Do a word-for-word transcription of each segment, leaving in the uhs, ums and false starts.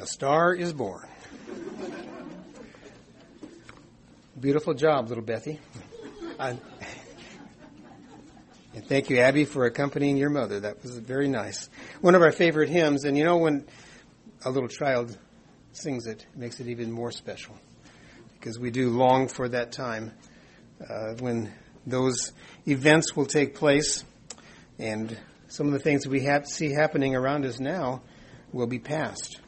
Star is Born. Beautiful job, little Bethy. I, and thank you, Abby, for accompanying your mother. That was very nice. One of our favorite hymns, and you know when a little child sings it, it makes it even more special, because we do long for that time uh, when those events will take place, and some of the things we have, see happening around us now will be past.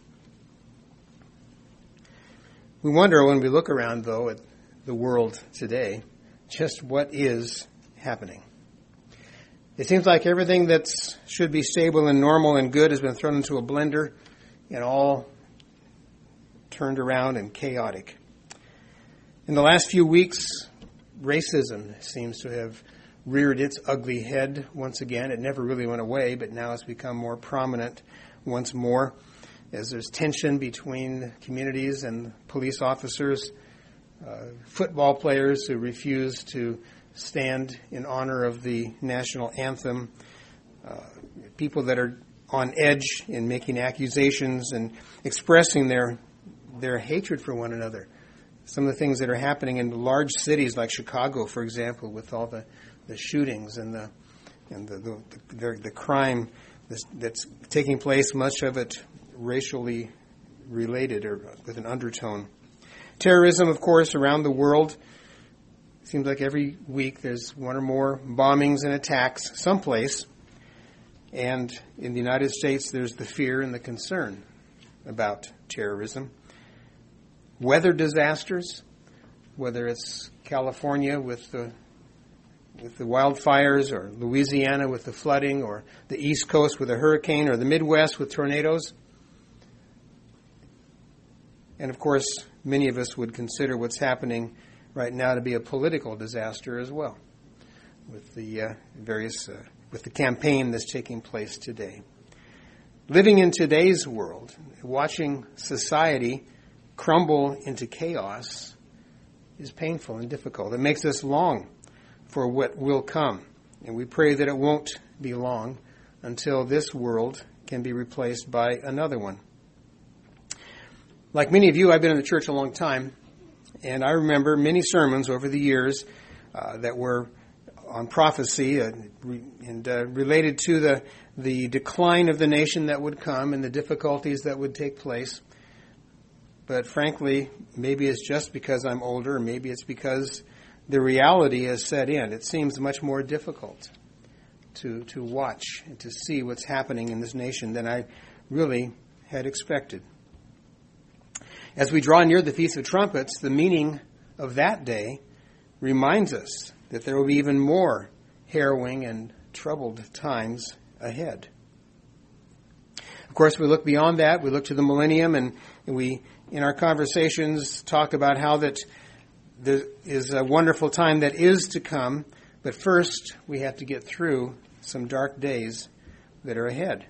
We wonder when we look around, though, at the world today, just what is happening. It seems like everything that should be stable and normal and good has been thrown into a blender and all turned around and chaotic. In the last few weeks, racism seems to have reared its ugly head once again. It never really went away, but now it's become more prominent once more as there's tension between communities and police officers, uh, football players who refuse to stand in honor of the national anthem, uh, people that are on edge in making accusations and expressing their their hatred for one another. Some of the things that are happening in large cities like Chicago, for example, with all the, the shootings and the and the the, the, the crime that's, that's taking place, much of it racially related or with an undertone. Terrorism, of course, around the world. It seems like every week there's one or more bombings and attacks someplace. And in the United States, there's the fear and the concern about terrorism. Weather disasters, whether it's California with the with the wildfires, or Louisiana with the flooding, or the East Coast with a hurricane, or the Midwest with tornadoes. And of course, many of us would consider what's happening right now to be a political disaster as well, with the uh, various uh, with the campaign that's taking place today. Living in today's world, watching society crumble into chaos is painful and difficult. It makes us long for what will come. And we pray that it won't be long until this world can be replaced by another one. Like many of you, I've been in the church a long time, and I remember many sermons over the years uh, that were on prophecy uh, re- and uh, related to the the decline of the nation that would come and the difficulties that would take place. But frankly, maybe it's just because I'm older, or maybe it's because the reality has set in. It seems much more difficult to to watch and to see what's happening in this nation than I really had expected. As we draw near the Feast of Trumpets, the meaning of that day reminds us that there will be even more harrowing and troubled times ahead. Of course, we look beyond that. We look to the millennium, and we, in our conversations, talk about how that there is a wonderful time that is to come. But first, we have to get through some dark days that are ahead.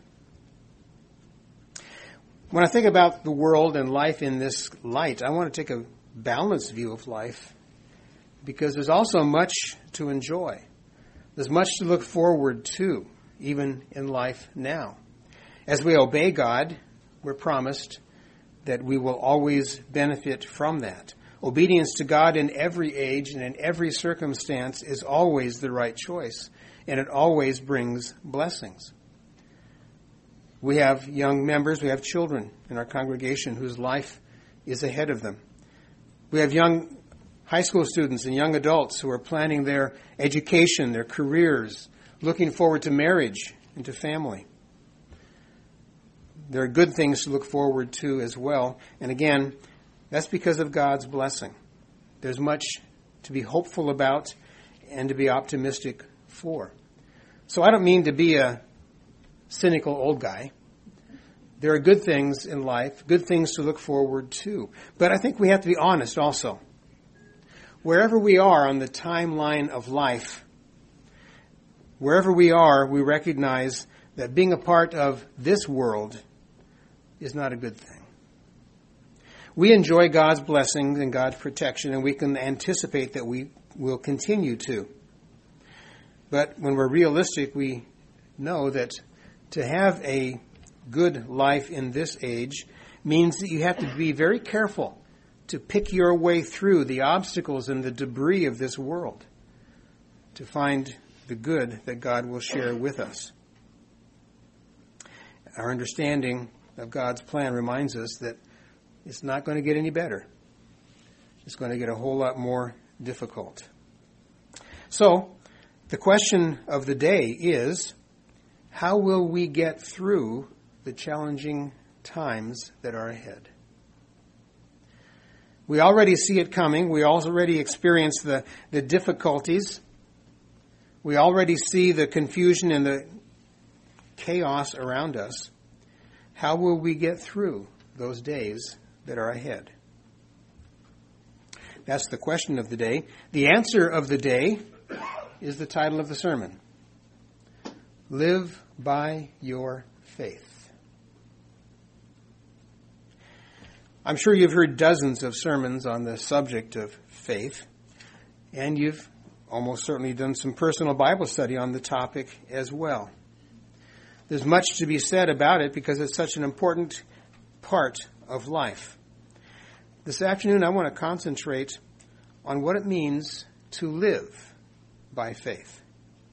When I think about the world and life in this light, I want to take a balanced view of life, because there's also much to enjoy. There's much to look forward to, even in life now. As we obey God, we're promised that we will always benefit from that. Obedience to God in every age and in every circumstance is always the right choice, and it always brings blessings. We have young members, we have children in our congregation whose life is ahead of them. We have young high school students and young adults who are planning their education, their careers, looking forward to marriage and to family. There are good things to look forward to as well. And again, that's because of God's blessing. There's much to be hopeful about and to be optimistic for. So I don't mean to be a cynical old guy. There are good things in life, good things to look forward to. But I think we have to be honest also. Wherever we are on the timeline of life, wherever we are, we recognize that being a part of this world is not a good thing. We enjoy God's blessings and God's protection, and we can anticipate that we will continue to. But when we're realistic, we know that to have a good life in this age means that you have to be very careful to pick your way through the obstacles and the debris of this world to find the good that God will share with us. Our understanding of God's plan reminds us that it's not going to get any better. It's going to get a whole lot more difficult. So, the question of the day is, how will we get through the challenging times that are ahead? We already see it coming. We already experience the, the difficulties. We already see the confusion and the chaos around us. How will we get through those days that are ahead? That's the question of the day. The answer of the day is the title of the sermon. Live by your faith. I'm sure you've heard dozens of sermons on the subject of faith, and you've almost certainly done some personal Bible study on the topic as well. There's much to be said about it because it's such an important part of life. This afternoon, I want to concentrate on what it means to live by faith.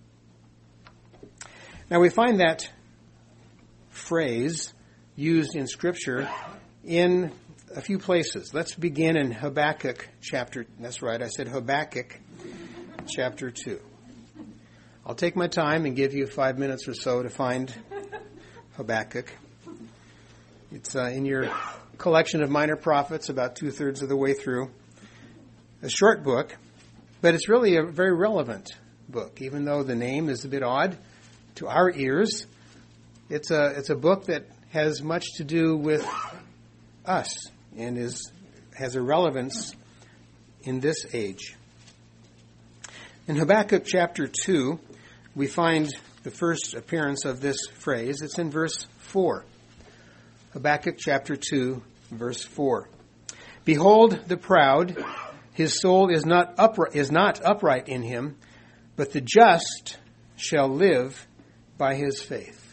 Now, we find that phrase used in Scripture in a few places. Let's begin in Habakkuk chapter, that's right, I said Habakkuk chapter two. I'll take my time and give you five minutes or so to find Habakkuk. It's uh, in your collection of minor prophets, about two-thirds of the way through. A short book, but it's really a very relevant book, even though the name is a bit odd to our ears. It's a it's a book that has much to do with us and is has a relevance in this age. In Habakkuk chapter two, we find the first appearance of this phrase. It's in verse four. Habakkuk chapter two, verse four. Behold the proud, his soul is not upright, is not upright in him, but the just shall live by his faith.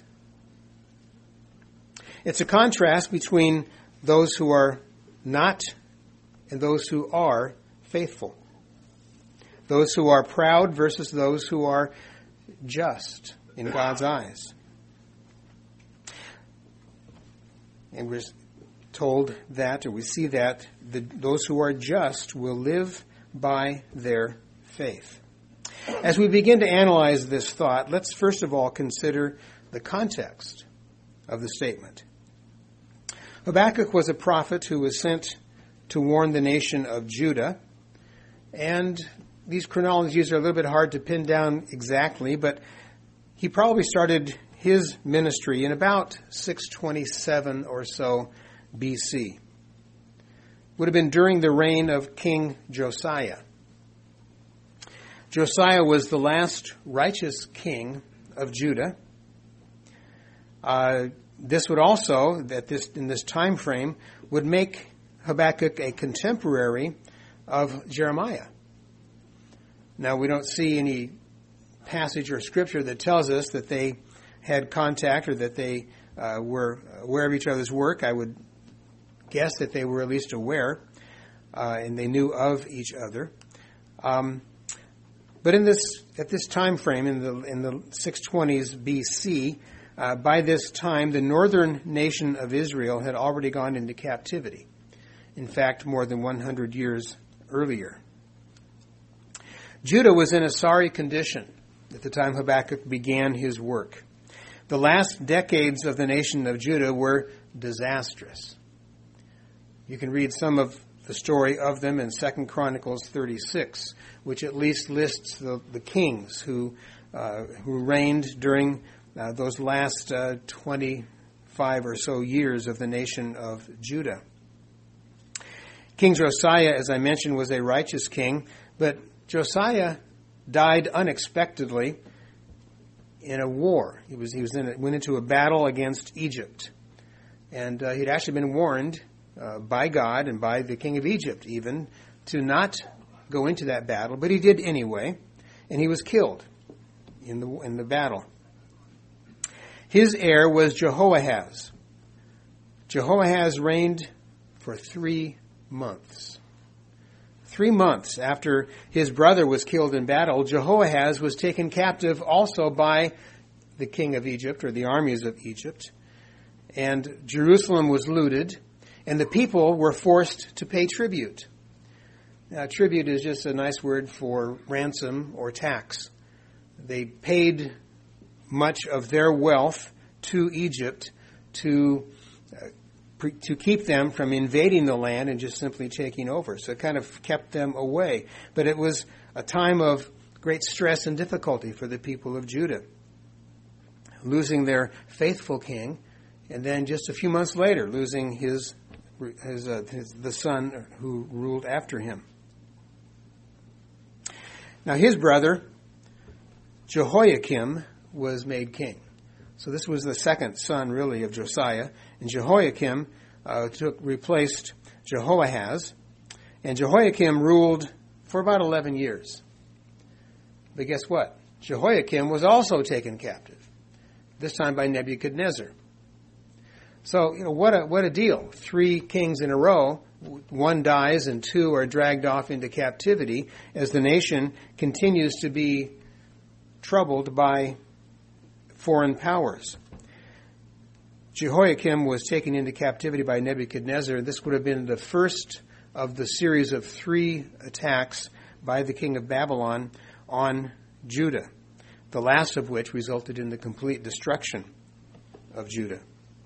It's a contrast between those who are not and those who are faithful. Those who are proud versus those who are just in God's eyes. And we're told that, or we see that, the, those who are just will live by their faith. As we begin to analyze this thought, let's first of all consider the context of the statement. Habakkuk was a prophet who was sent to warn the nation of Judah, and these chronologies are a little bit hard to pin down exactly, but he probably started his ministry in about six twenty-seven or so B C. Would have been during the reign of King Josiah. Josiah was the last righteous king of Judah. Uh, this would also, at this in this time frame, would make Habakkuk a contemporary of Jeremiah. Now, we don't see any passage or scripture that tells us that they had contact or that they uh, were aware of each other's work. I would guess that they were at least aware uh, and they knew of each other. Um, but in this at this time frame, in the in the six twenties B C, uh, by this time the northern nation of Israel had already gone into captivity. In fact, more than one hundred years earlier. Judah was in a sorry condition at the time Habakkuk began his work. The last decades of the nation of Judah were disastrous. You can read some of the story of them in Second Chronicles thirty-six, which at least lists the, the kings who uh, who reigned during uh, those last uh, twenty-five or so years of the nation of Judah. King Josiah, as I mentioned, was a righteous king, but Josiah died unexpectedly in a war. He was he was in a, went into a battle against Egypt, and uh, he'd actually been warned uh, by God and by the king of Egypt even to not go into that battle, but he did anyway, and he was killed in the in the battle. His heir was Jehoahaz. Jehoahaz reigned for three months. Three months after his brother was killed in battle, Jehoahaz was taken captive also by the king of Egypt, or the armies of Egypt, and Jerusalem was looted, and the people were forced to pay tribute. Now, tribute is just a nice word for ransom or tax. They paid much of their wealth to Egypt to uh, to keep them from invading the land and just simply taking over. So it kind of kept them away. But it was a time of great stress and difficulty for the people of Judah, losing their faithful king, and then just a few months later losing his, his, uh, his the son who ruled after him. Now his brother Jehoiakim was made king. So this was the second son, really, of Josiah. And Jehoiakim uh, took replaced Jehoahaz. And Jehoiakim ruled for about eleven years. But guess what? Jehoiakim was also taken captive, this time by Nebuchadnezzar. So, you know, what a, what a deal. Three kings in a row. One dies and two are dragged off into captivity as the nation continues to be troubled by foreign powers. Jehoiakim was taken into captivity by Nebuchadnezzar. This would have been the first of the series of three attacks by the king of Babylon on Judah, the last of which resulted in the complete destruction of Judah.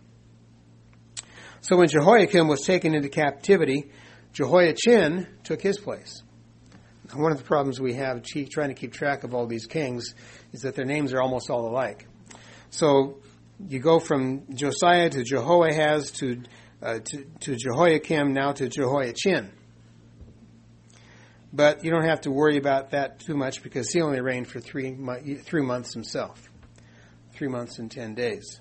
So when Jehoiakim was taken into captivity, Jehoiachin took his place. One of the problems we have trying to keep track of all these kings is that their names are almost all alike. So you go from Josiah to Jehoahaz to, uh, to, to Jehoiakim, now to Jehoiachin. But you don't have to worry about that too much because he only reigned for three, three months himself. Three months and ten days.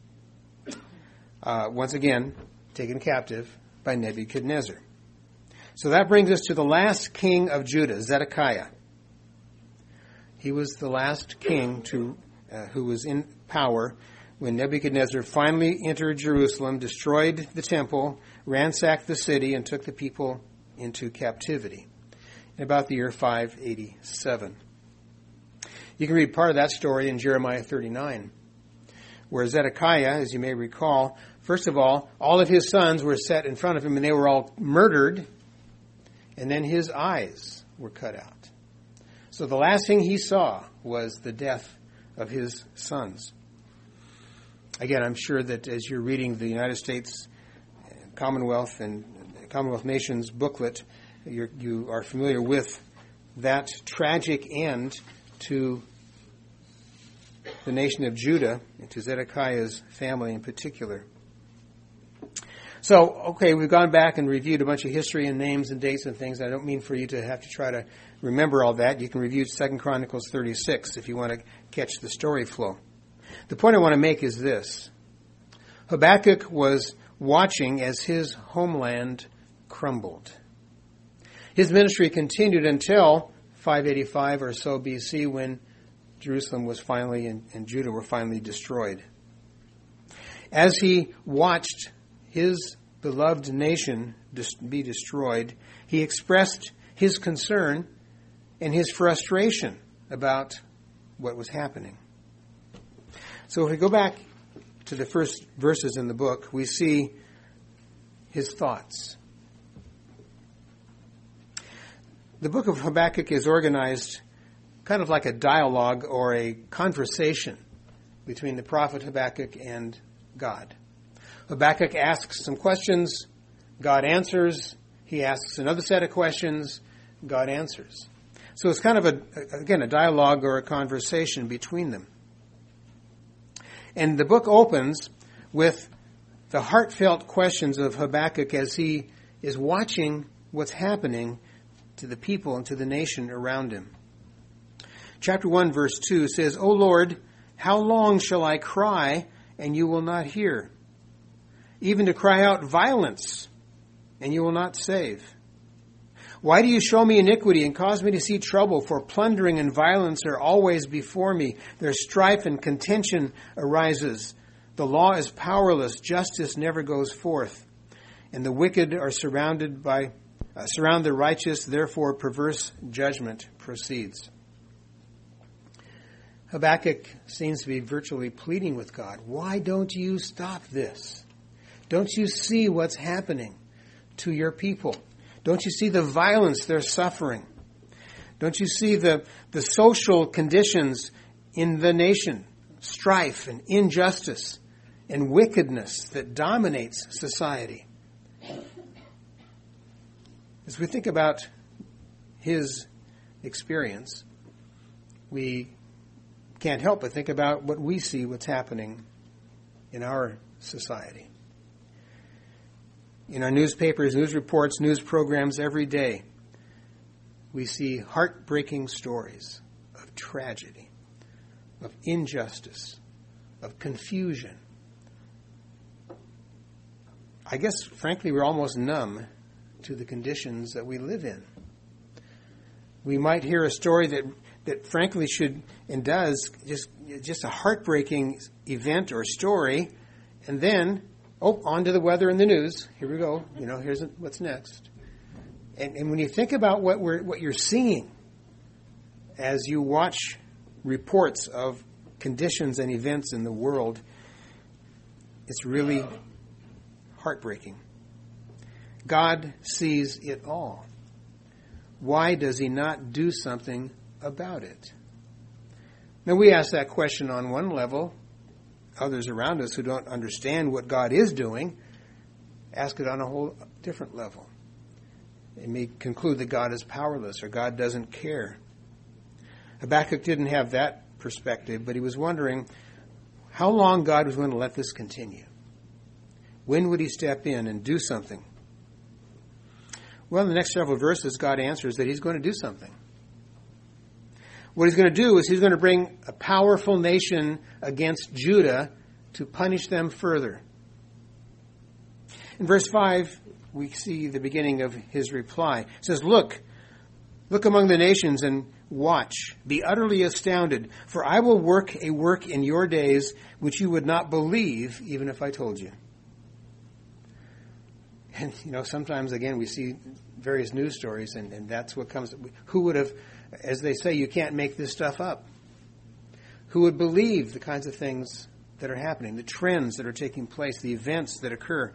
Uh, once again, taken captive by Nebuchadnezzar. So that brings us to the last king of Judah, Zedekiah. He was the last king to uh, who was in power when Nebuchadnezzar finally entered Jerusalem, destroyed the temple, ransacked the city, and took the people into captivity in about the year five eighty-seven. You can read part of that story in Jeremiah thirty-nine, where Zedekiah, as you may recall, first of all, all of his sons were set in front of him and they were all murdered, and then his eyes were cut out. So the last thing he saw was the death of his sons. Again, I'm sure that as you're reading the United States Commonwealth and Commonwealth Nations booklet, you're, you are familiar with that tragic end to the nation of Judah, and to Zedekiah's family in particular. So, okay, we've gone back and reviewed a bunch of history and names and dates and things. I don't mean for you to have to try to remember all that. You can review Second Chronicles thirty-six if you want to catch the story flow. The point I want to make is this. Habakkuk was watching as his homeland crumbled. His ministry continued until five eighty-five or so B C, when Jerusalem was finally and, and Judah were finally destroyed. As he watched his beloved nation dis- be destroyed, he expressed his concern and his frustration about what was happening. So if we go back to the first verses in the book, we see his thoughts. The book of Habakkuk is organized kind of like a dialogue or a conversation between the prophet Habakkuk and God. Habakkuk asks some questions, God answers. He asks another set of questions, God answers. So it's kind of, a again, a dialogue or a conversation between them. And the book opens with the heartfelt questions of Habakkuk as he is watching what's happening to the people and to the nation around him. Chapter one, verse two says, O Lord, how long shall I cry, and you will not hear? Even to cry out violence, and you will not save. Why do you show me iniquity and cause me to see trouble? For plundering and violence are always before me. Their strife and contention arises. The law is powerless. Justice never goes forth. And the wicked are surrounded by, uh, surround the righteous. Therefore, perverse judgment proceeds. Habakkuk seems to be virtually pleading with God. Why don't you stop this? Don't you see what's happening to your people? Don't you see the violence they're suffering? Don't you see the, the social conditions in the nation? Strife and injustice and wickedness that dominates society. As we think about his experience, we can't help but think about what we see, what's happening in our society. In our newspapers, news reports, news programs every day, we see heartbreaking stories of tragedy, of injustice, of confusion. I guess, frankly, we're almost numb to the conditions that we live in. We might hear a story that, that frankly should and does just just a heartbreaking event or story, and then, oh, on to the weather and the news. Here we go. You know, here's what's next. And, and when you think about what we're what you're seeing as you watch reports of conditions and events in the world, it's really heartbreaking. God sees it all. Why does he not do something about it? Now, we ask that question on one level. Others around us who don't understand what God is doing ask it on a whole different level. They may conclude that God is powerless or God doesn't care. Habakkuk didn't have that perspective, but he was wondering how long God was going to let this continue. When would he step in and do something? Well, in the next several verses, God answers that he's going to do something. What he's going to do is he's going to bring a powerful nation against Judah to punish them further. In verse five, we see the beginning of his reply. It says, Look, look among the nations and watch. Be utterly astounded, for I will work a work in your days which you would not believe even if I told you. And, you know, sometimes, again, we see various news stories, and, and that's what comes. Who would have, as they say, you can't make this stuff up. Who would believe the kinds of things that are happening, the trends that are taking place, the events that occur?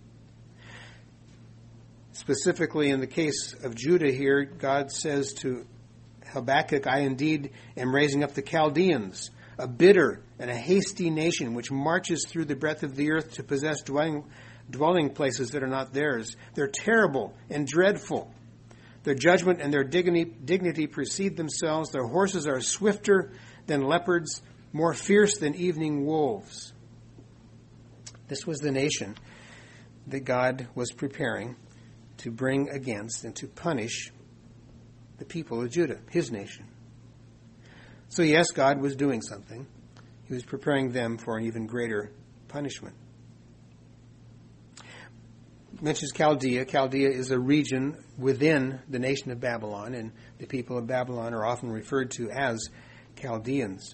Specifically, in the case of Judah here, God says to Habakkuk, I indeed am raising up the Chaldeans, a bitter and a hasty nation which marches through the breadth of the earth to possess dwelling dwelling places that are not theirs. They're terrible and dreadful. Their judgment and their dignity, dignity precede themselves. Their horses are swifter than leopards, more fierce than evening wolves. This was the nation that God was preparing to bring against and to punish the people of Judah, his nation. So yes, God was doing something. He was preparing them for an even greater punishment. Mentions Chaldea. Chaldea is a region within the nation of Babylon, and the people of Babylon are often referred to as Chaldeans.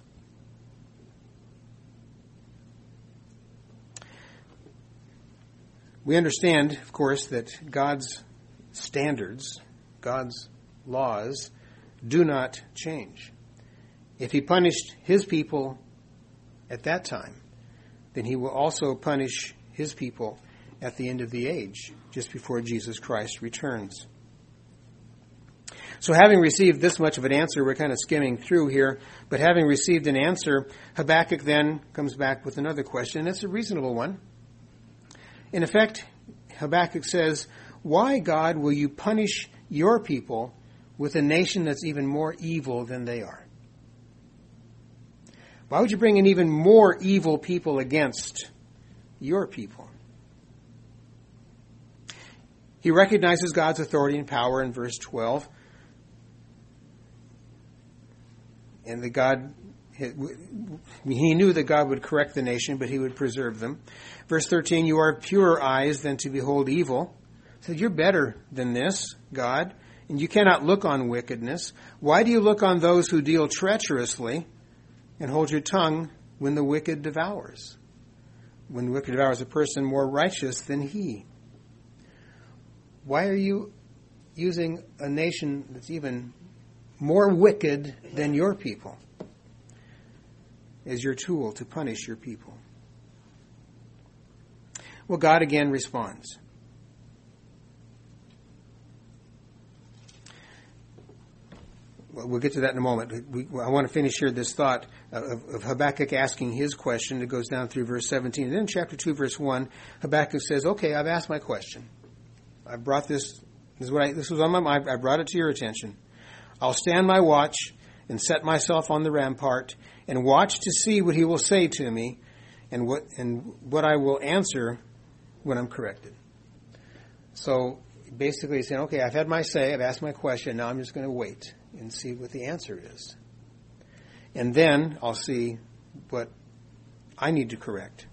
We understand, of course, that God's standards, God's laws, do not change. If he punished his people at that time, then he will also punish his people at the end of the age, just before Jesus Christ returns. So having received this much of an answer, we're kind of skimming through here, but having received an answer, Habakkuk then comes back with another question, and it's a reasonable one. In effect, Habakkuk says, why, God, will you punish your people with a nation that's even more evil than they are? Why would you bring an even more evil people against your people? He recognizes God's authority and power in verse twelve. And that God, he knew that God would correct the nation, but he would preserve them. Verse thirteen, you are purer eyes than to behold evil. He said, you're better than this, God, and you cannot look on wickedness. Why do you look on those who deal treacherously and hold your tongue when the wicked devours? when the wicked devours a person more righteous than he. Why are you using a nation that's even more wicked than your people as your tool to punish your people? Well, God again responds. Well, we'll get to that in a moment. We, I want to finish here this thought of, of Habakkuk asking his question. It goes down through verse seventeen. And then in chapter two, verse one, Habakkuk says, okay, I've asked my question. I brought this, this is what I, this was on my mind. I brought it to your attention. I'll stand my watch and set myself on the rampart and watch to see what he will say to me and what and what I will answer when I'm corrected. So basically he's saying, okay, I've had my say, I've asked my question, now I'm just going to wait and see what the answer is. And then I'll see what I need to correct.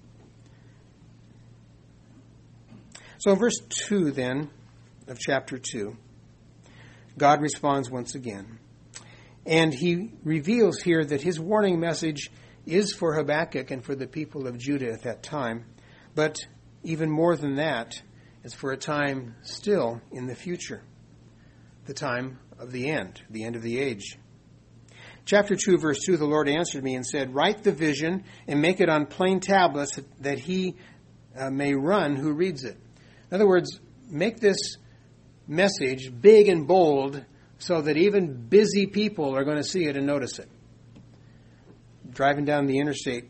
So in verse two then of chapter two, God responds once again. And he reveals here that his warning message is for Habakkuk and for the people of Judah at that time. But even more than that, it's for a time still in the future, the time of the end, the end of the age. Chapter two, verse two, the Lord answered me and said, write the vision and make it on plain tablets that he uh, may run who reads it. In other words, make this message big and bold so that even busy people are going to see it and notice it. Driving down the interstate,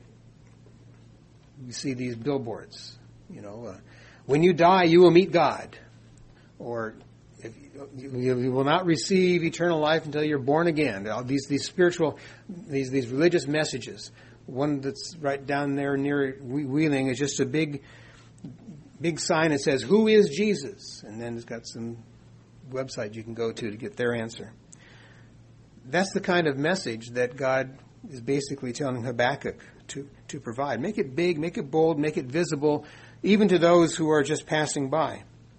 you see these billboards. You know, uh, when you die, you will meet God. Or if you, you will not receive eternal life until you're born again. These these spiritual, these these religious messages. One that's right down there near Wheeling is just a big, big sign that says, "Who is Jesus?" And then it's got some website you can go to to get their answer. That's the kind of message that God is basically telling Habakkuk to, to provide. Make it big, make it bold, make it visible, even to those who are just passing by.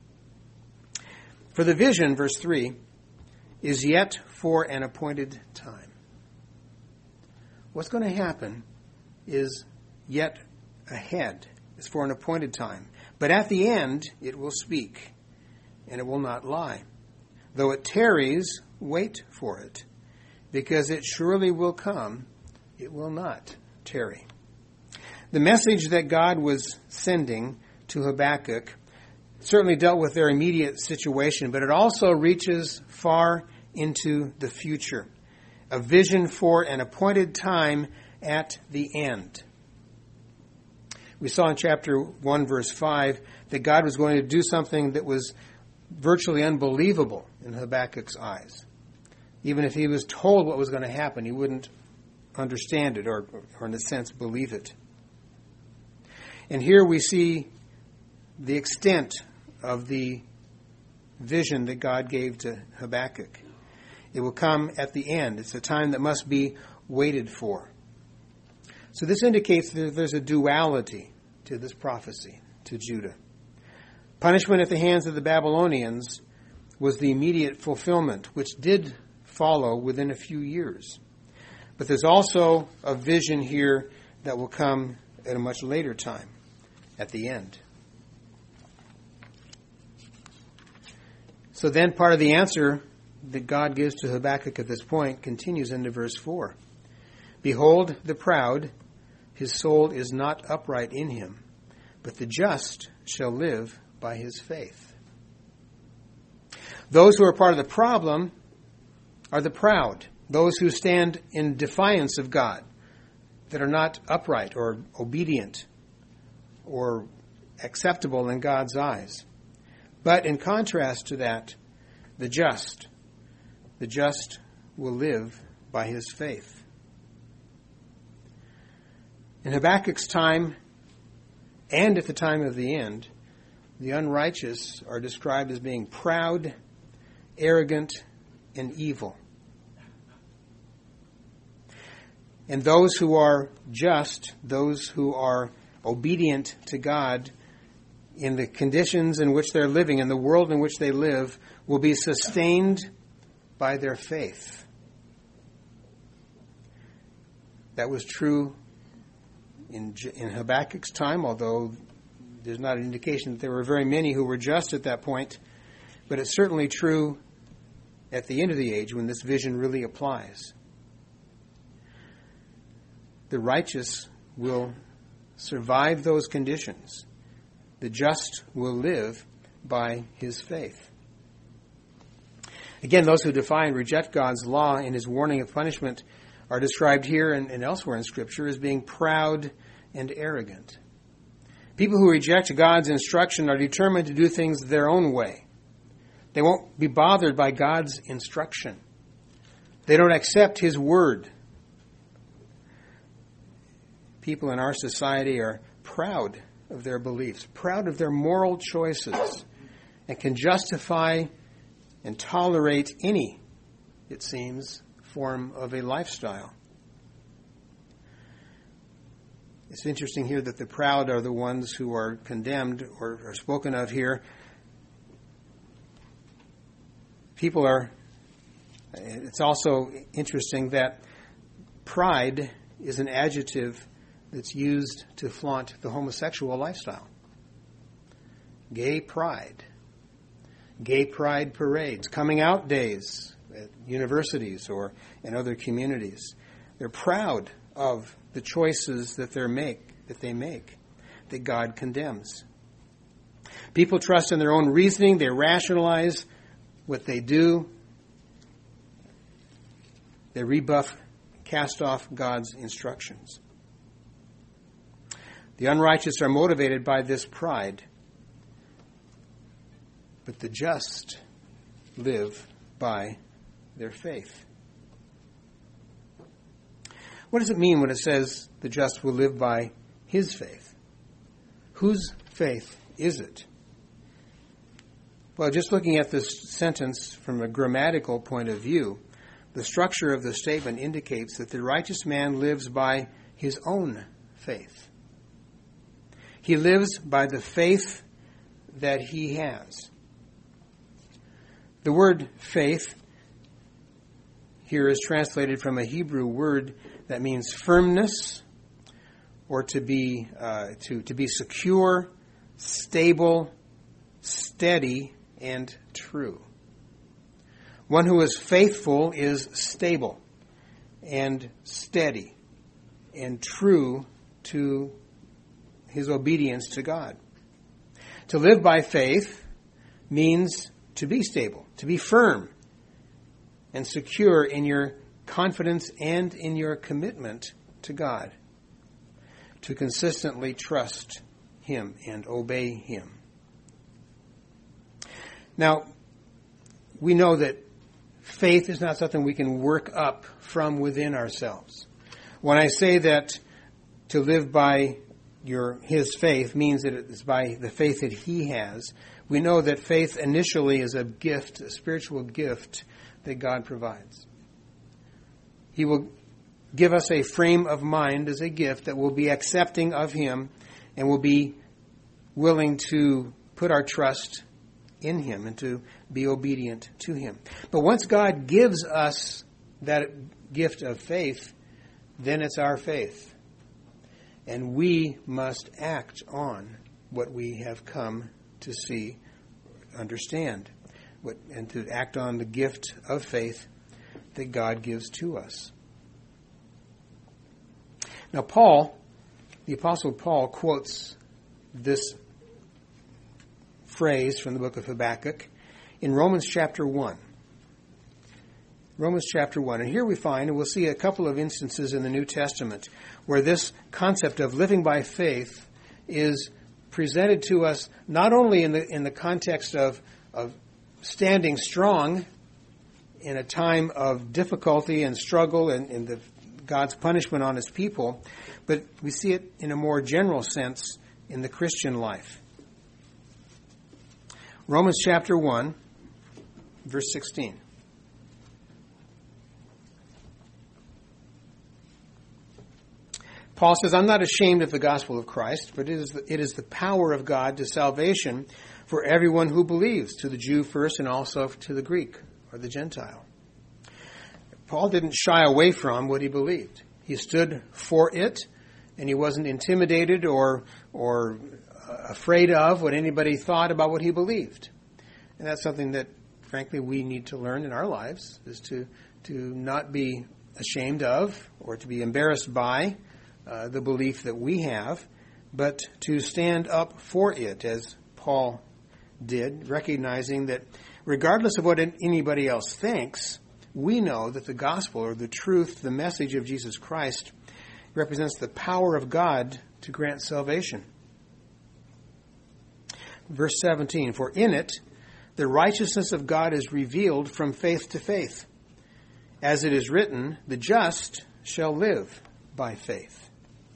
For the vision, verse three, is yet for an appointed time. What's going to happen is yet ahead. It's for an appointed time. But at the end, it will speak, and it will not lie. Though it tarries, wait for it, because it surely will come, it will not tarry. The message that God was sending to Habakkuk certainly dealt with their immediate situation, but it also reaches far into the future. A vision for an appointed time at the end. We saw in chapter one, verse five, that God was going to do something that was virtually unbelievable in Habakkuk's eyes. Even if he was told what was going to happen, he wouldn't understand it or, or in a sense, believe it. And here we see the extent of the vision that God gave to Habakkuk. It will come at the end. It's a time that must be waited for. So this indicates that there's a duality to this prophecy to Judah. Punishment at the hands of the Babylonians was the immediate fulfillment, which did follow within a few years. But there's also a vision here that will come at a much later time, at the end. So then part of the answer that God gives to Habakkuk at this point continues into verse four. Behold the proud, his soul is not upright in him, but the just shall live by his faith. Those who are part of the problem are the proud, those who stand in defiance of God, that are not upright or obedient or acceptable in God's eyes. But in contrast to that, the just, the just will live by his faith. In Habakkuk's time, and at the time of the end, the unrighteous are described as being proud, arrogant, and evil. And those who are just, those who are obedient to God in the conditions in which they're living, in the world in which they live, will be sustained by their faith. That was true in, in Habakkuk's time, although there's not an indication that there were very many who were just at that point. But it's certainly true at the end of the age when this vision really applies. The righteous will survive those conditions. The just will live by his faith. Again, those who defy and reject God's law and his warning of punishment are described here and, and elsewhere in Scripture as being proud and arrogant. People who reject God's instruction are determined to do things their own way. They won't be bothered by God's instruction. They don't accept his word. People in our society are proud of their beliefs, proud of their moral choices, and can justify and tolerate any, it seems, form of a lifestyle. It's interesting here that the proud are the ones who are condemned or are spoken of here. People are, it's also interesting that pride is an adjective that's used to flaunt the homosexual lifestyle. Gay pride. Gay pride parades, coming out days at universities or in other communities. They're proud of the choices that they make, that they make, that God condemns. People trust in their own reasoning. They rationalize what they do. They rebuff, cast off God's instructions. The unrighteous are motivated by this pride, but the just live by their faith. What does it mean when it says the just will live by his faith? Whose faith is it? Well, just looking at this sentence from a grammatical point of view, the structure of the statement indicates that the righteous man lives by his own faith. He lives by the faith that he has. The word faith here is translated from a Hebrew word that means firmness, or to be uh, to, to be secure, stable, steady, and true. One who is faithful is stable and steady and true to his obedience to God. To live by faith means to be stable, to be firm and secure in your confidence and in your commitment to God, to consistently trust him and obey him. Now, we know that faith is not something we can work up from within ourselves. When I say that to live by your his faith means that it is by the faith that he has, we know that faith initially is a gift, a spiritual gift that God provides. He will give us a frame of mind as a gift that will be accepting of him and will be willing to put our trust in him and to be obedient to him. But once God gives us that gift of faith, then it's our faith. And we must act on what we have come to see, understand, what, and to act on the gift of faith that God gives to us. Now, Paul, the Apostle Paul, quotes this phrase from the book of Habakkuk in Romans chapter one. Romans chapter one. And here we find, and we'll see a couple of instances in the New Testament where this concept of living by faith is presented to us not only in the in the context of, of standing strong in a time of difficulty and struggle and, and the, God's punishment on his people, but we see it in a more general sense in the Christian life. Romans chapter one, verse sixteen. Paul says, I'm not ashamed of the gospel of Christ, but it is the, it is the power of God to salvation for everyone who believes, to the Jew first and also to the Greek or the Gentile. Paul didn't shy away from what he believed. He stood for it and he wasn't intimidated or or afraid of what anybody thought about what he believed. And that's something that, frankly, we need to learn in our lives, is to to not be ashamed of or to be embarrassed by uh, the belief that we have, but to stand up for it, as Paul did, recognizing that regardless of what anybody else thinks, we know that the gospel, or the truth, the message of Jesus Christ, represents the power of God to grant salvation. Verse seventeen, for in it the righteousness of God is revealed from faith to faith. As it is written, the just shall live by faith.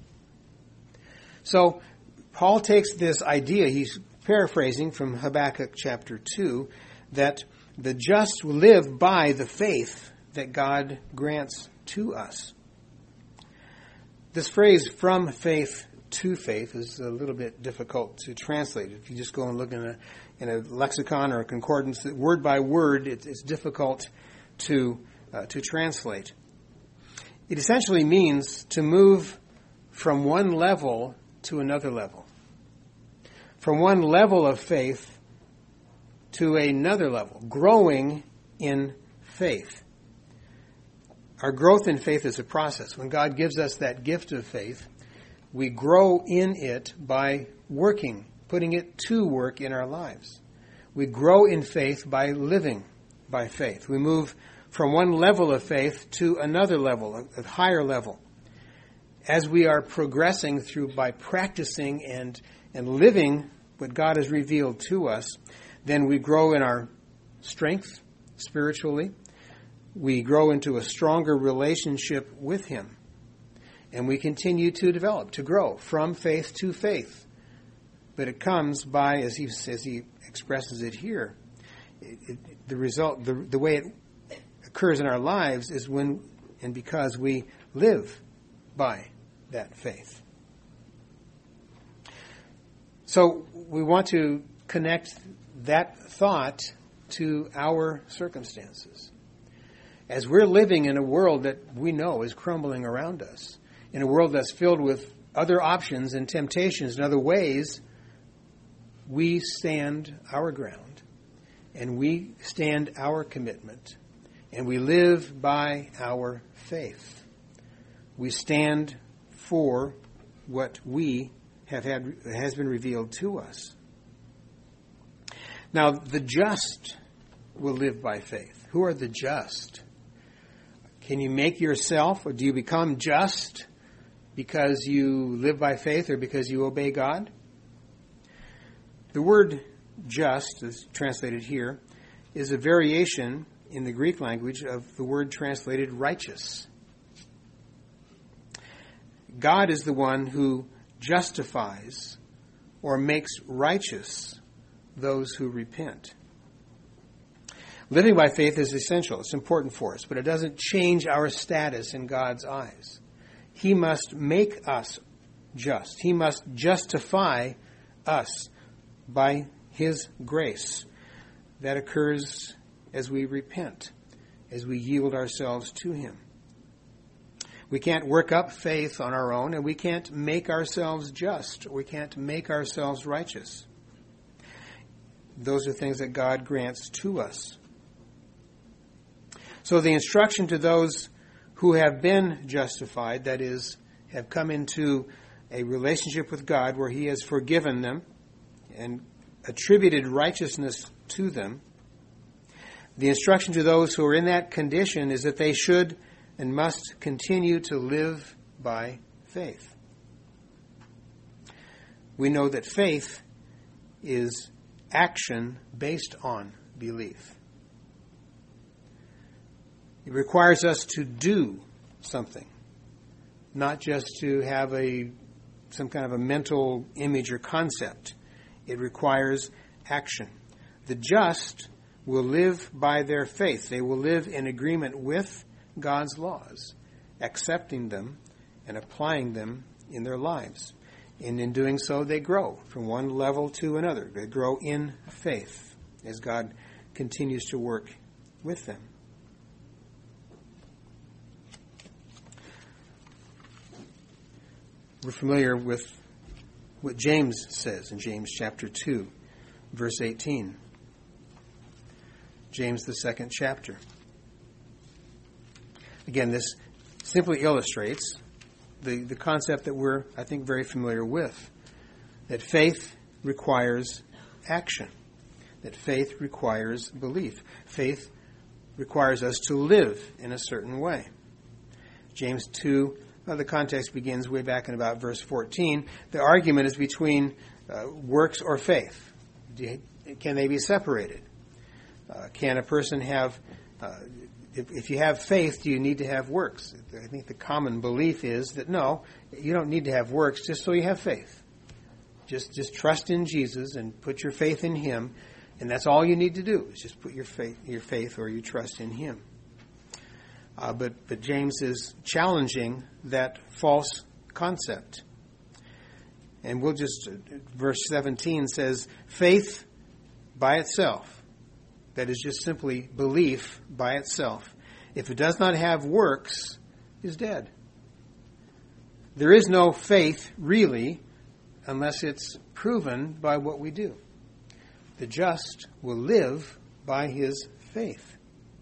So Paul takes this idea, he's paraphrasing from Habakkuk chapter two, that the just will live by the faith that God grants to us. This phrase, from faith to faith, is a little bit difficult to translate. If you just go and look in a, in a lexicon or a concordance, word by word, it, it's difficult to, uh, to translate. It essentially means to move from one level to another level. From one level of faith to another level, growing in faith. Our growth in faith is a process. When God gives us that gift of faith, we grow in it by working, putting it to work in our lives. We grow in faith by living by faith. We move from one level of faith to another level, a higher level. As we are progressing through by practicing and, and living what God has revealed to us, then we grow in our strength spiritually. We grow into a stronger relationship with Him. And we continue to develop, to grow from faith to faith. But it comes by, as he, as he expresses it here, it, it, the result, the, the way it occurs in our lives is when and because we live by that faith. So we want to connect that thought to our circumstances. As we're living in a world that we know is crumbling around us, in a world that's filled with other options and temptations and other ways, we stand our ground and we stand our commitment and we live by our faith. We stand for what we have had has been revealed to us. Now, the just will live by faith. Who are the just? Can you make yourself, or do you become just because you live by faith or because you obey God? The word just, as translated here, is a variation in the Greek language of the word translated righteous. God is the one who justifies or makes righteous those who repent. Living by faith is essential. It's important for us, but it doesn't change our status in God's eyes. He must make us just. He must justify us by His grace. That occurs as we repent, as we yield ourselves to Him. We can't work up faith on our own, and we can't make ourselves just. We can't make ourselves righteous. Those are things that God grants to us. So the instruction to those who have been justified, that is, have come into a relationship with God where He has forgiven them and attributed righteousness to them, the instruction to those who are in that condition is that they should and must continue to live by faith. We know that faith is action based on belief. It requires us to do something, not just to have a some kind of a mental image or concept. It requires action. The just will live by their faith. They will live in agreement with God's laws, accepting them and applying them in their lives. And in doing so, they grow from one level to another. They grow in faith as God continues to work with them. we're familiar with what James says in James chapter two, verse eighteen. James, the second chapter. Again, this simply illustrates the, the concept that we're, I think, very familiar with. That faith requires action. That faith requires belief. Faith requires us to live in a certain way. James two, uh, the context begins way back in about verse fourteen. The argument is between uh, works or faith. Do you, can they be separated? Uh, can a person have, uh, if, if you have faith, do you need to have works? I think the common belief is that no, you don't need to have works just so you have faith. Just just trust in Jesus and put your faith in Him, and that's all you need to do is just put your faith, your faith or your trust in Him. Uh, but but James is challenging that false concept, and we'll just verse seventeen says, "Faith by itself." That is just simply belief by itself. If it does not have works, is dead. There is no faith, really, unless it's proven by what we do. The just will live by his faith.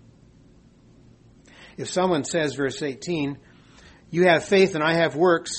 If someone says, verse eighteen, you have faith and I have works,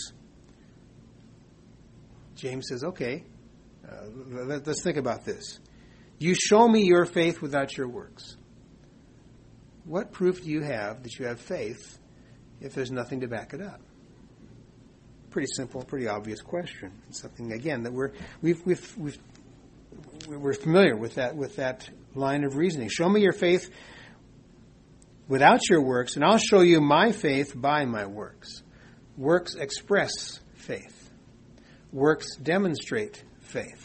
James says, okay, uh, let, let's think about this. You show me your faith without your works. What proof do you have that you have faith if there's nothing to back it up? Pretty simple, pretty obvious question. It's something again that we're we've we've we've we're familiar with that with that line of reasoning. Show me your faith without your works, and I'll show you my faith by my works. Works express faith. Works demonstrate faith.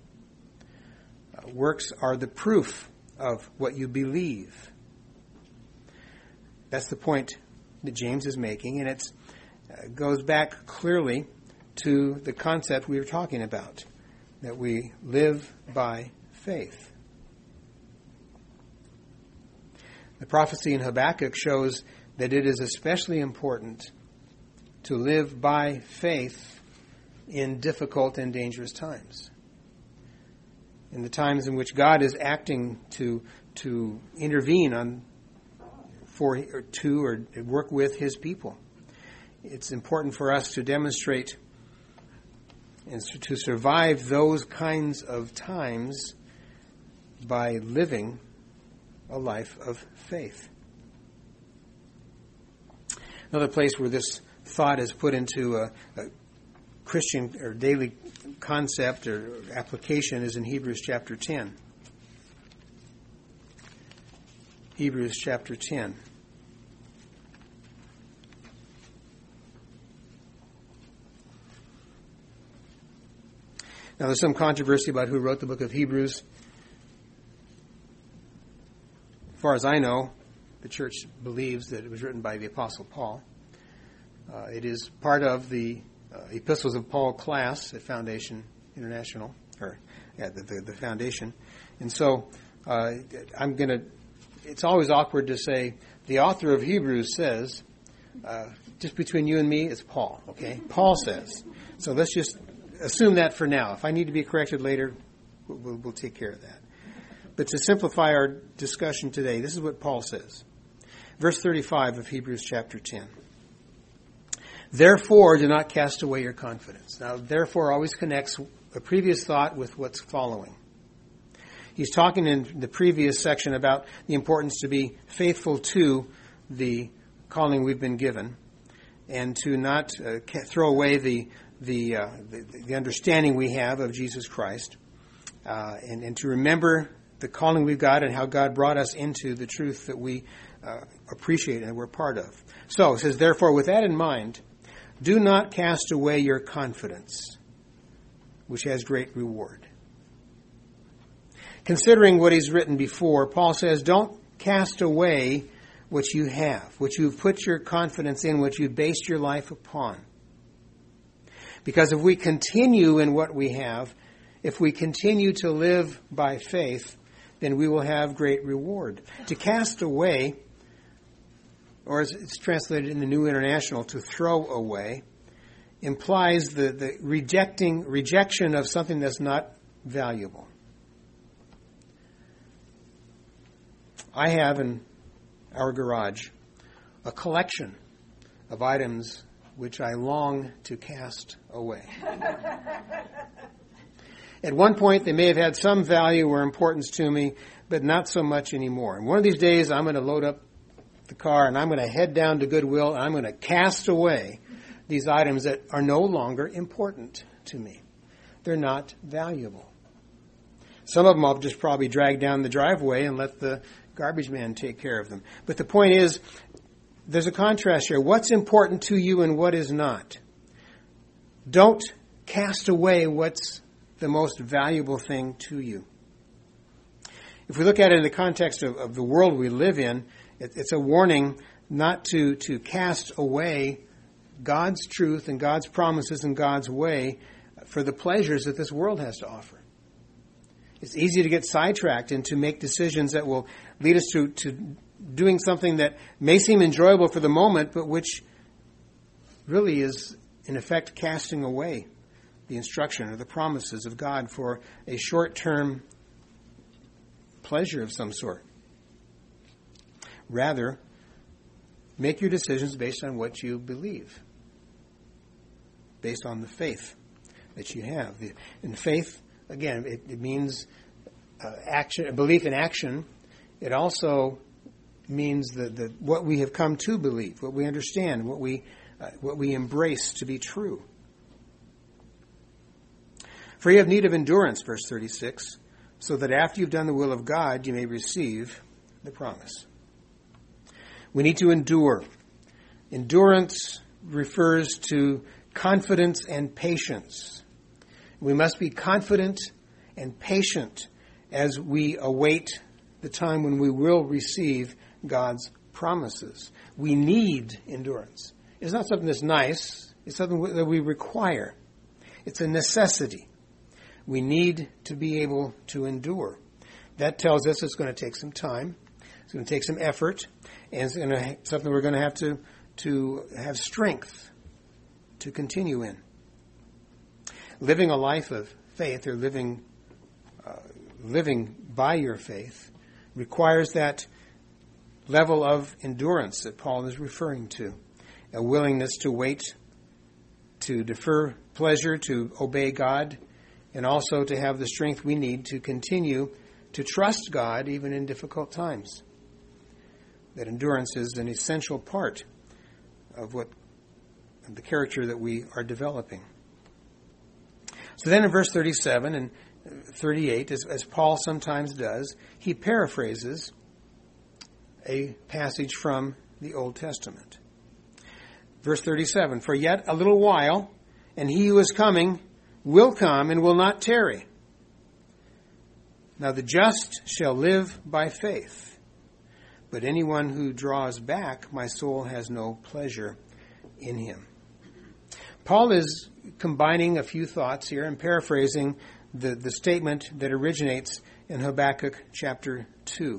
Works are the proof of what you believe. That's the point that James is making, and it uh, goes back clearly to the concept we were talking about, that we live by faith. The prophecy in Habakkuk shows that it is especially important to live by faith in difficult and dangerous times. In the times in which God is acting to to intervene on for or to or work with His people, it's important for us to demonstrate and to survive those kinds of times by living a life of faith. Another place where this thought is put into a, a Christian or daily concept or application is in Hebrews chapter ten. Hebrews chapter ten. Now there's some controversy about who wrote the book of Hebrews. As far as I know, the church believes that it was written by the Apostle Paul. Uh, it is part of the Uh, Epistles of Paul class at Foundation International, or yeah, the, the, the Foundation. And so uh, I'm going to, it's always awkward to say, the author of Hebrews says, uh, just between you and me, it's Paul, okay? Paul says. So let's just assume that for now. If I need to be corrected later, we'll, we'll, we'll take care of that. But to simplify our discussion today, this is what Paul says. Verse thirty-five of Hebrews chapter ten. Therefore, do not cast away your confidence. Now, therefore always connects a previous thought with what's following. He's talking in the previous section about the importance to be faithful to the calling we've been given and to not uh, throw away the the, uh, the the understanding we have of Jesus Christ uh, and, and to remember the calling we've got and how God brought us into the truth that we uh, appreciate and we're part of. So, it says, therefore, with that in mind, do not cast away your confidence, which has great reward. Considering what he's written before, Paul says, don't cast away what you have, what you've put your confidence in, what you've based your life upon. Because if we continue in what we have, if we continue to live by faith, then we will have great reward. To cast away, or as it's translated in the New International, to throw away, implies the, the rejecting rejection of something that's not valuable. I have in our garage a collection of items which I long to cast away. At one point, they may have had some value or importance to me, but not so much anymore. And one of these days, I'm going to load up the car and I'm going to head down to Goodwill and I'm going to cast away these items that are no longer important to me. They're not valuable. Some of them I'll just probably drag down the driveway and let the garbage man take care of them. But the point is, there's a contrast here. What's important to you and what is not? Don't cast away what's the most valuable thing to you. If we look at it in the context of, of the world we live in, it, it's a warning not to, to cast away God's truth and God's promises and God's way for the pleasures that this world has to offer. It's easy to get sidetracked and to make decisions that will lead us to, to doing something that may seem enjoyable for the moment, but which really is, in effect, casting away the instruction or the promises of God for a short-term pleasure of some sort. Rather, make your decisions based on what you believe, based on the faith that you have. And faith, again, it, it means uh, action, belief in action. It also means that the, what we have come to believe, what we understand, what we uh, what we embrace to be true. For you have need of endurance, verse thirty-six, so that after you've done the will of God, you may receive the promise. We need to endure. Endurance refers to confidence and patience. We must be confident and patient as we await the time when we will receive God's promises. We need endurance. It's not something that's nice. It's something that we require. It's a necessity. We need to be able to endure. That tells us it's going to take some time. It's going to take some effort. And it's going to something we're going to have to, to have strength to continue in. Living a life of faith, or living uh, living by your faith, requires that level of endurance that Paul is referring to. A willingness to wait, to defer pleasure, to obey God, and also to have the strength we need to continue to trust God even in difficult times. That endurance is an essential part of what of the character that we are developing. So then in verse thirty-seven and thirty-eight, as, as Paul sometimes does, he paraphrases a passage from the Old Testament. Verse thirty-seven, for yet a little while, and he who is coming will come and will not tarry. Now the just shall live by faith, but anyone who draws back, my soul has no pleasure in him. Paul is combining a few thoughts here and paraphrasing the, the statement that originates in Habakkuk chapter two.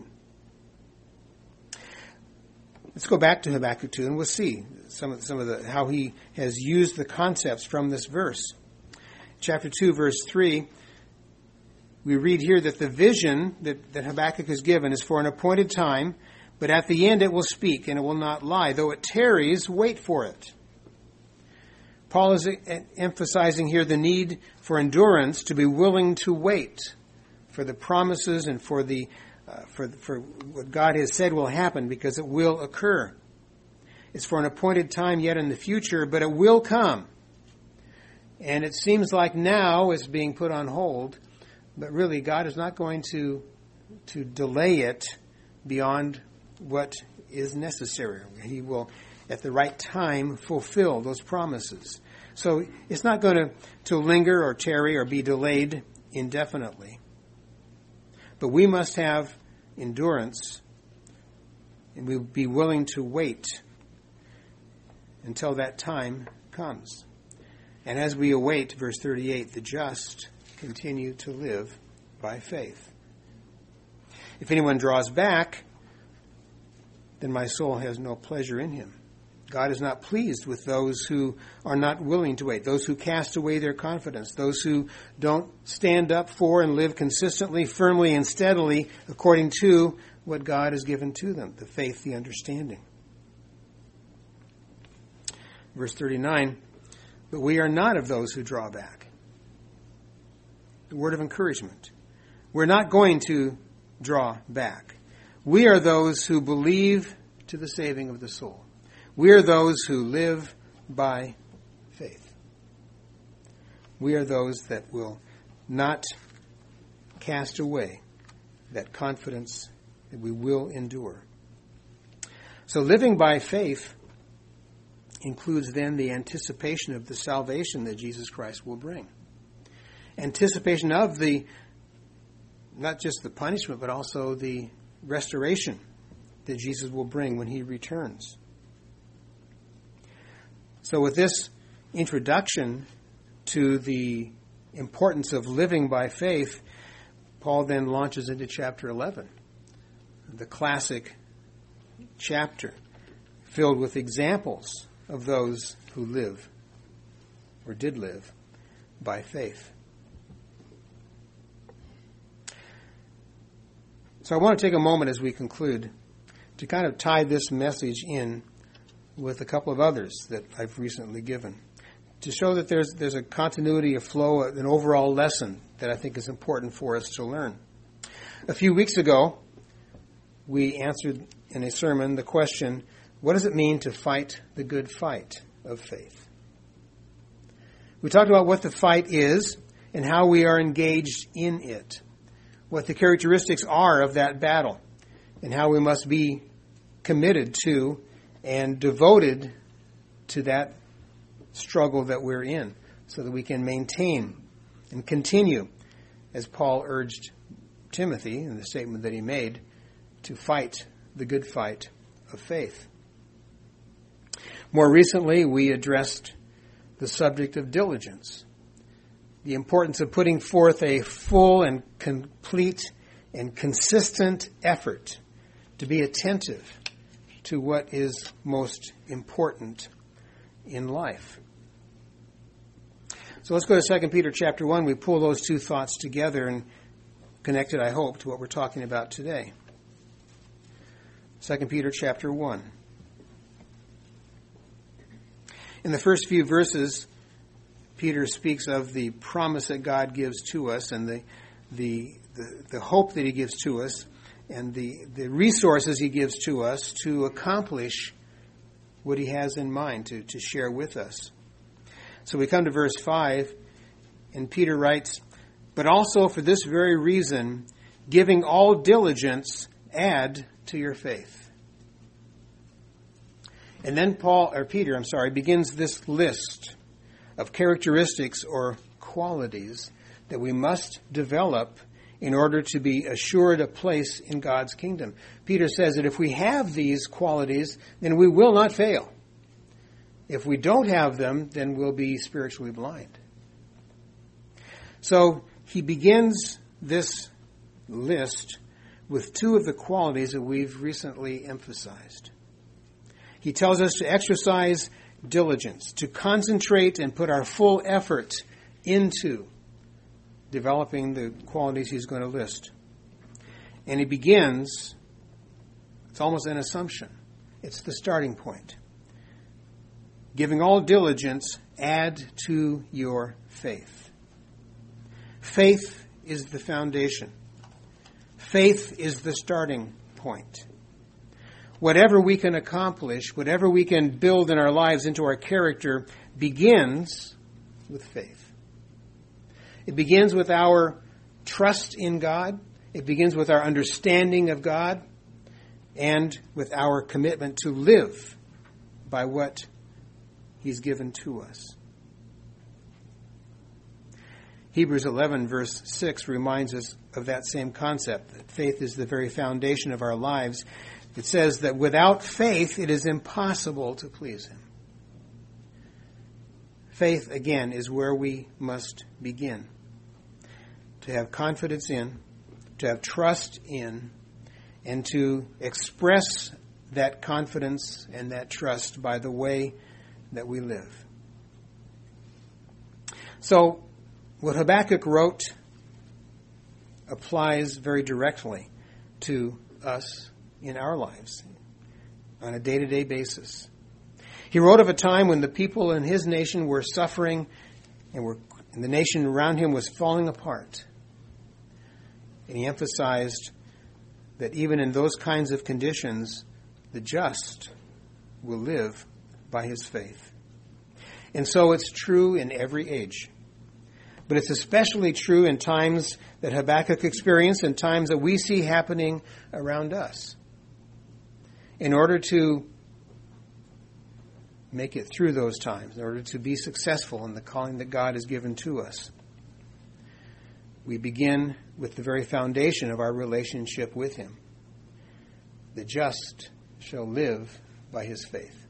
Let's go back to Habakkuk two and we'll see some of, some of the how he has used the concepts from this verse. Chapter two, verse three, we read here that the vision that, that Habakkuk is given is for an appointed time, but at the end it will speak and it will not lie. Though it tarries, wait for it. Paul is emphasizing here the need for endurance, to be willing to wait for the promises and for the uh, for for what God has said will happen, because it will occur. It's for an appointed time yet in the future, but it will come. And it seems like now it's being put on hold, but really God is not going to to delay it beyond what is necessary. He will, at the right time, fulfill those promises. So it's not going to, to linger or tarry or be delayed indefinitely. But we must have endurance, and we'll be willing to wait until that time comes. And as we await, verse thirty-eight, the just continue to live by faith. If anyone draws back, then my soul has no pleasure in him. God is not pleased with those who are not willing to wait, those who cast away their confidence, those who don't stand up for and live consistently, firmly, and steadily according to what God has given to them, the faith, the understanding. Verse thirty-nine, but we are not of those who draw back. The word of encouragement. We're not going to draw back. We are those who believe to the saving of the soul. We are those who live by faith. We are those that will not cast away that confidence that we will endure. So living by faith includes then the anticipation of the salvation that Jesus Christ will bring. Anticipation of the, not just the punishment, but also the restoration that Jesus will bring when he returns. So with this introduction to the importance of living by faith, Paul then launches into chapter eleven, the classic chapter filled with examples of those who live or did live by faith. So I want to take a moment as we conclude to kind of tie this message in with a couple of others that I've recently given, to show that there's there's a continuity, a flow, an overall lesson that I think is important for us to learn. A few weeks ago, we answered in a sermon the question, what does it mean to fight the good fight of faith? We talked about what the fight is and how we are engaged in it, what the characteristics are of that battle, and how we must be committed to and devoted to that struggle that we're in so that we can maintain and continue, as Paul urged Timothy in the statement that he made, to fight the good fight of faith. More recently, we addressed the subject of diligence, the importance of putting forth a full and complete and consistent effort to be attentive to what is most important in life. So let's go to Second Peter chapter one. We pull those two thoughts together and connect it, I hope, to what we're talking about today. Second Peter chapter one. In the first few verses, Peter speaks of the promise that God gives to us and the the the, the hope that he gives to us and the, the resources he gives to us to accomplish what he has in mind to, to share with us. So we come to verse five, and Peter writes, but also for this very reason, giving all diligence, add to your faith. And then Paul, or Peter, I'm sorry, begins this list of characteristics or qualities that we must develop in order to be assured a place in God's kingdom. Peter says that if we have these qualities, then we will not fail. If we don't have them, then we'll be spiritually blind. So he begins this list with two of the qualities that we've recently emphasized. He tells us to exercise diligence, to concentrate and put our full effort into developing the qualities he's going to list. And he begins, it's almost an assumption. It's the starting point. Giving all diligence, add to your faith. Faith is the foundation. Faith is the starting point. Whatever we can accomplish, whatever we can build in our lives into our character, begins with faith. It begins with our trust in God. It begins with our understanding of God and with our commitment to live by what he's given to us. Hebrews eleven verse six reminds us of that same concept, that faith is the very foundation of our lives. It says that without faith it is impossible to please him. Faith, again, is where we must begin. To have confidence in, to have trust in, and to express that confidence and that trust by the way that we live. So, what Habakkuk wrote applies very directly to us in our lives on a day-to-day basis. He wrote of a time when the people in his nation were suffering and, were, and the nation around him was falling apart. And he emphasized that even in those kinds of conditions, the just will live by his faith. And so it's true in every age. But it's especially true in times that Habakkuk experienced and times that we see happening around us. In order to make it through those times, in order to be successful in the calling that God has given to us, we begin with the very foundation of our relationship with him. The just shall live by his faith.